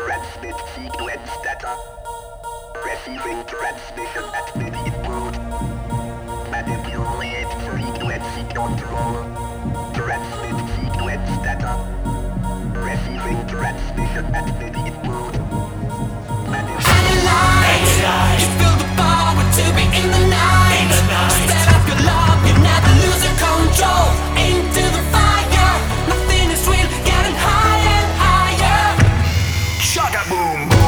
transmit sequence data. Receiving transmission at million mode. Manipulate frequency control. Transmit sequence data. Receiving transmission at million mode. Manipulate. You feel the power to be in the night. Set up your love, you never lose your control. Into the fire, nothing is real, getting higher and higher. Shaka boom boom.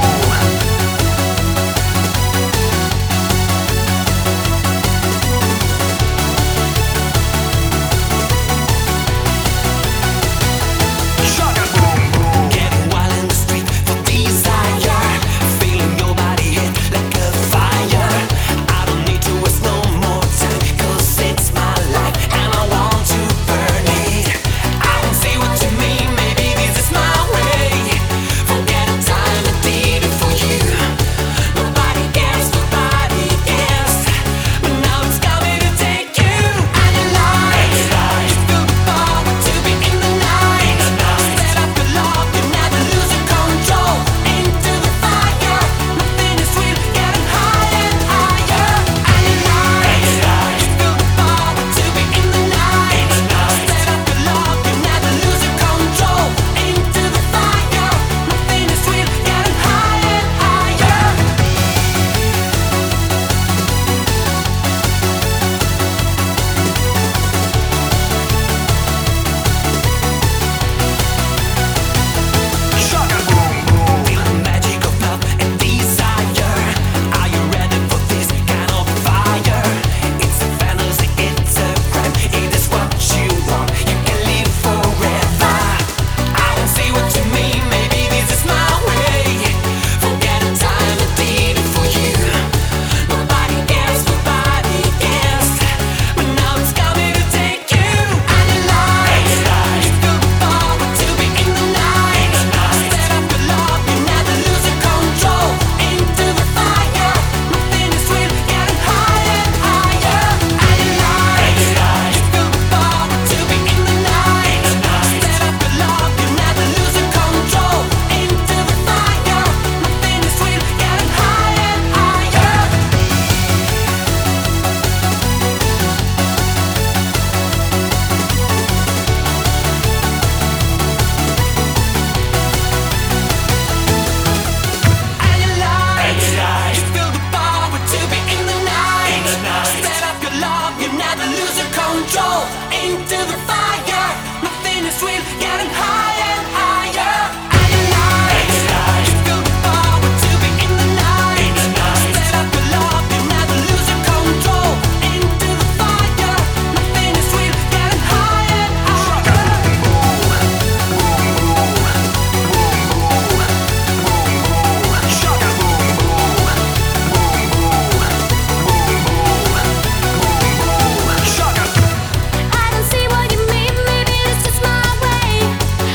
Getting wild in the street for desire. Feeling your body hit like a fire. I don't need to waste no more time, 'cause it's my life and I want to burn it. I don't see what you mean, maybe this is my way. Forget the time I did it for you. Nobody cares, but now it's coming to take you. And your life, you feel the power to be in the night. Set up your love, you never lose your control. Into the fire, nothing is real, getting higher and higher. And your life, you feel the power to be in the night. Set up your love, you never lose your control. Into the fire, nothing is real, getting higher and higher. Feel the magic of love and desire. Are you ready for this kind of fire? It's a fantasy, it's a crime. It is what you want, you can live forever. I don't see what you mean, maybe this is my way. Forget the time I did it for you. Nobody cares, but now it's coming to take you. And your life, you feel the power to be in the night. Set up your love, you never lose your control. Into the fire, nothing is real, getting higher and higher. And your life, you feel the power to be in the night. Set up your love, you never lose your control. Into the fire, nothing is real, getting higher and higher. And your life, you feel the power to be in the night. Set up your love, you never lose your control. Into the fire, nothing is real, getting higher and higher. And your life, you feel the power to be in the night. Set up your love, you never lose your control. Into the fire, nothing is real, getting higher and higher. I don't see what you mean, maybe this is my way.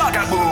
Shaka Boom.